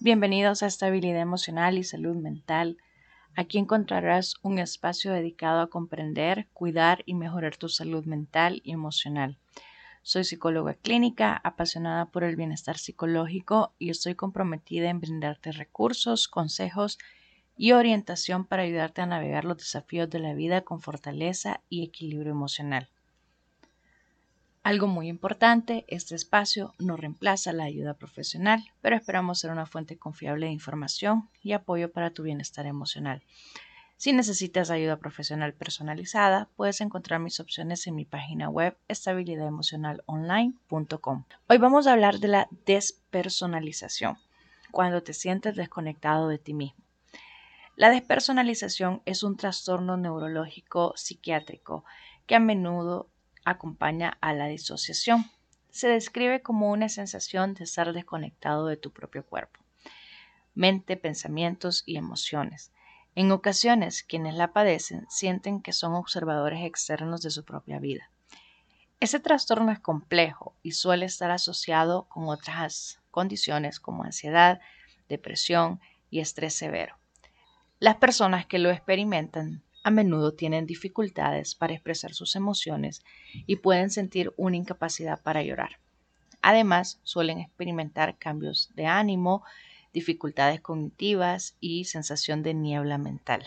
Bienvenidos a Estabilidad Emocional y Salud Mental. Aquí encontrarás un espacio dedicado a comprender, cuidar y mejorar tu salud mental y emocional. Soy psicóloga clínica, apasionada por el bienestar psicológico y estoy comprometida en brindarte recursos, consejos y orientación para ayudarte a navegar los desafíos de la vida con fortaleza y equilibrio emocional. Algo muy importante, este espacio no reemplaza la ayuda profesional, pero esperamos ser una fuente confiable de información y apoyo para tu bienestar emocional. Si necesitas ayuda profesional personalizada, puedes encontrar mis opciones en mi página web estabilidademocionalonline.com. Hoy vamos a hablar de la despersonalización, cuando te sientes desconectado de ti mismo. La despersonalización es un trastorno neurológico psiquiátrico que a menudo acompaña a la disociación. Se describe como una sensación de estar desconectado de tu propio cuerpo, mente, pensamientos y emociones. En ocasiones, quienes la padecen sienten que son observadores externos de su propia vida. Este trastorno es complejo y suele estar asociado con otras condiciones como ansiedad, depresión y estrés severo. Las personas que lo experimentan a menudo tienen dificultades para expresar sus emociones y pueden sentir una incapacidad para llorar. Además, suelen experimentar cambios de ánimo, dificultades cognitivas y sensación de niebla mental.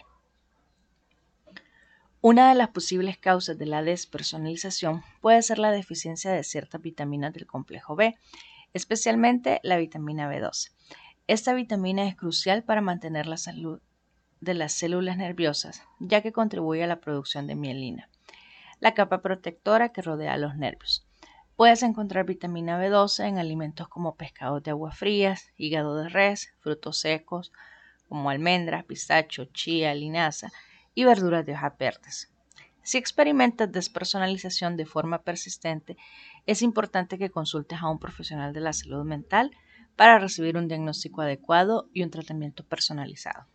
Una de las posibles causas de la despersonalización puede ser la deficiencia de ciertas vitaminas del complejo B, especialmente la vitamina B12. Esta vitamina es crucial para mantener la salud de las células nerviosas, ya que contribuye a la producción de mielina, la capa protectora que rodea los nervios. Puedes encontrar vitamina B12 en alimentos como pescados de agua frías, hígado de res, frutos secos como almendras, pistacho, chía, linaza y verduras de hojas verdes. Si experimentas despersonalización de forma persistente, es importante que consultes a un profesional de la salud mental para recibir un diagnóstico adecuado y un tratamiento personalizado.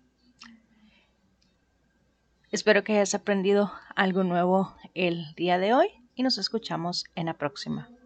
Espero que hayas aprendido algo nuevo el día de hoy y nos escuchamos en la próxima.